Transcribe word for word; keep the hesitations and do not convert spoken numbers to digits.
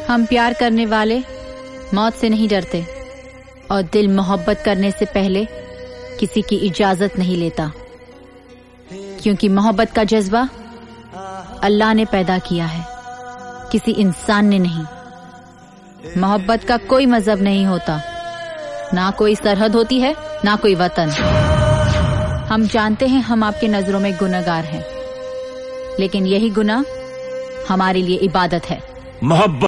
हम प्यार करने वाले मौत से नहीं डरते और दिल मोहब्बत करने से पहले किसी की इजाजत नहीं लेता, क्योंकि मोहब्बत का जज्बा अल्लाह ने पैदा किया है, किसी इंसान ने नहीं। मोहब्बत का कोई मजहब नहीं होता, ना कोई सरहद होती है, ना कोई वतन। हम जानते हैं हम आपके नजरों में गुनहगार हैं, लेकिन यही गुनाह हमारे लिए इबादत है। मोहब्बत